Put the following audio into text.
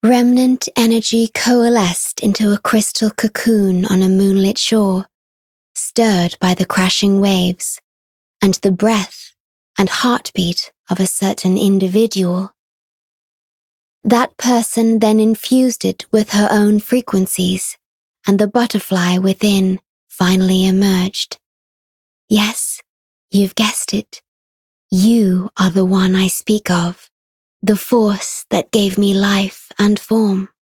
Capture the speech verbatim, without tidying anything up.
Remnant energy coalesced into a crystal cocoon on a moonlit shore, stirred by the crashing waves and the breath and heartbeat of a certain individual. That person then infused it with her own frequencies, and the butterfly within finally emerged. Yes, you've guessed it. You are the one I speak of, the force that gave me life and form.